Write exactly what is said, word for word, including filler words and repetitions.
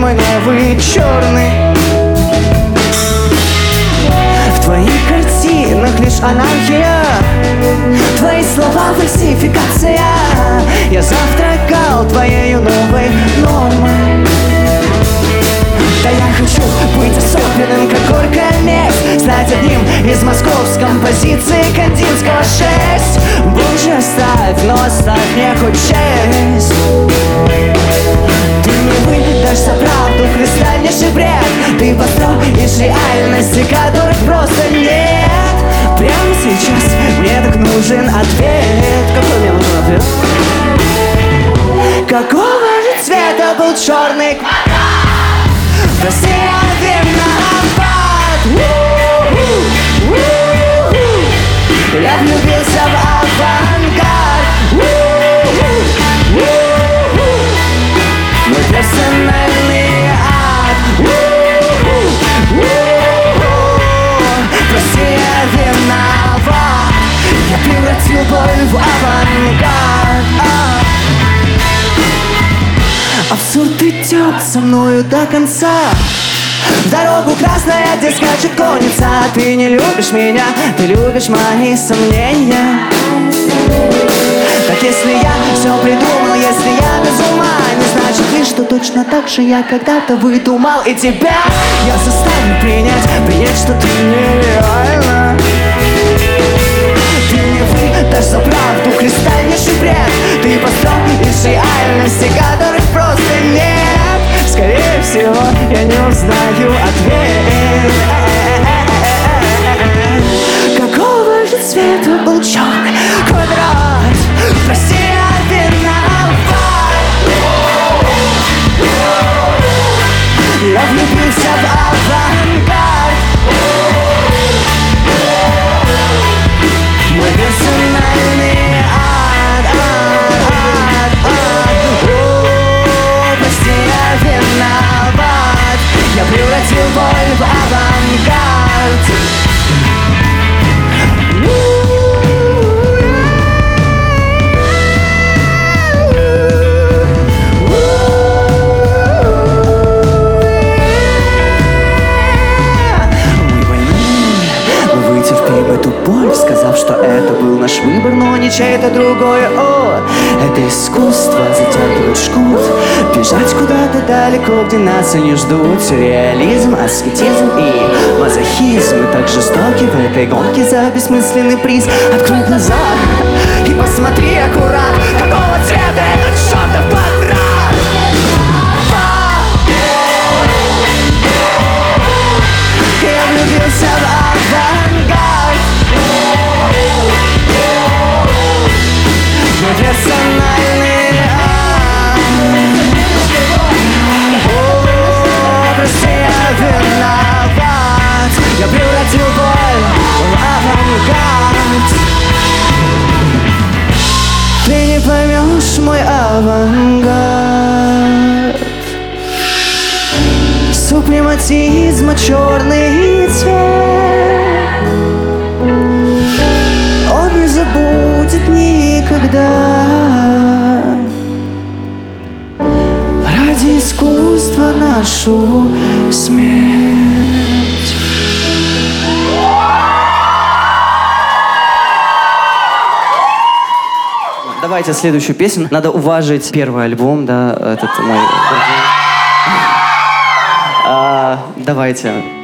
мой новый черный. В твоих картинах лишь анархия, твои слова фальсификация. Я завтракал твоей новой нормой. Да я хочу быть особенным, как горькая месть, стать одним из московской композиции Кандинского шесть. Боже, оставь, но оставь мне хоть честь. Ты не выдашь за правду кристальнейший бред. Ты построишь реальности, которых просто нет. Прямо сейчас мне так нужен ответ. Какой мне нужен ответ? Какого же цвета был черный квадрат? Россия виноват. Я влюбился в авангард. Мой персональный ад. Россия виноват. Я превратил боль в авангард. Абсурд идет со мною до конца. В дорогу красная, где скачет конница. Ты не любишь меня, ты любишь мои сомнения. Так если я все придумал, если я без ума, не значит ли, что точно так же я когда-то выдумал. И тебя я заставлю принять, принять, что ты нереальна. Ты не выдашь за правду кристальнейший бред. Ты построишь реальности, которых просто нет. Скорее всего, я не узнаю ответ. Какого же цвета был черный квадрат? Россия виноват. Я влюбился в авангард. Мой персональный ад, ад, ад, ад. О, прости, я виноват. Я превратил боль в авангард. Эту боль, сказав, что это был наш выбор, но не чей-то другой. О, это искусство затягивать шкут, бежать куда-то далеко, где нас не ждут. Сюрреализм, аскетизм и мазохизм. Мы так жестоки в этой гонке за бессмысленный приз. Открой глаза и посмотри аккурат, какого цвета этот чертов квадрат. Я влюбился в авангард. Мой персональный ад. О, прости, я виноват. Я превратил боль в авангард. Ты не поймешь мой авангард. Супрематизма черный цвет. Он не забудет никогда. Ради искусства нашу смерть. Давайте следующую песню. Надо уважить первый альбом, да, этот мой. А, давайте.